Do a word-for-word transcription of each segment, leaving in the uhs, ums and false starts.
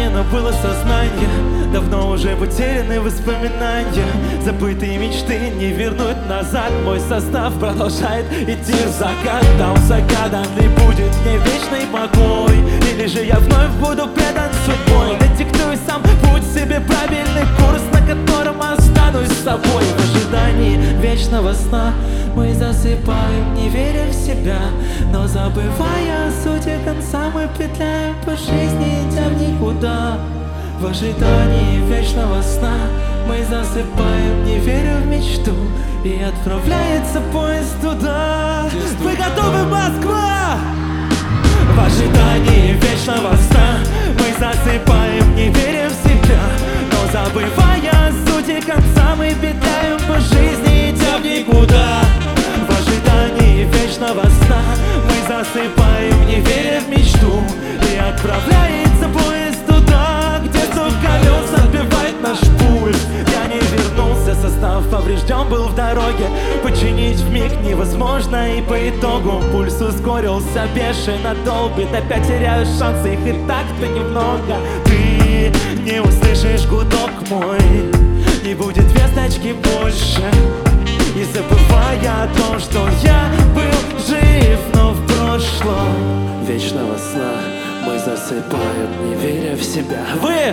окраина было сознание. Давно уже потеряны воспоминания. Забытые мечты не вернуть назад. Мой состав продолжает идти в закат. Там загаданный будет мне вечный покой. Или же я вновь буду предан судьбой. Диктую сам путь себе, правильный курс, на котором останусь с собой. В ожидании вечного сна мы засыпаем, не веря в себя, но забывая о сути конца, мы петляем по жизни, идя в никуда. В ожидании вечного сна мы засыпаем, не веря в мечту, и отправляется поезд туда. Вы готовы, Москва? В ожидании вечного сна мы засыпаем, не веря в себя, но забывая о сути конца, мы петляем по жизни, идя в никуда. В ожидании вечного сна мы засыпаем, не веря в мечту, и отправляется поезд туда, где стук колес отбивает наш пульс. Я не вернулся, состав поврежден был в дороге. Починить вмиг невозможно, и по итогу пульс ускорился, бешено долбит. Опять теряю шансы, их и так-то немного. Ты не услышишь гудок мой, не будет весточки больше. И забывая о том, что я был жив, но в прошлом вечного сна мы засыпаем, не веря в себя. Вы!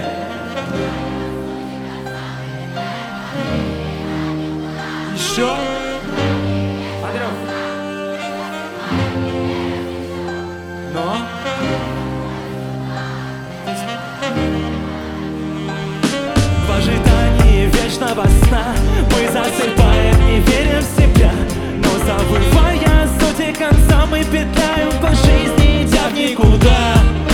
Еще? Андрюх. Но? В ожидании вечного сна мы засыпаем, не веря в себя, но забывая о сути конца, мы петляем по жизни, идя в никуда.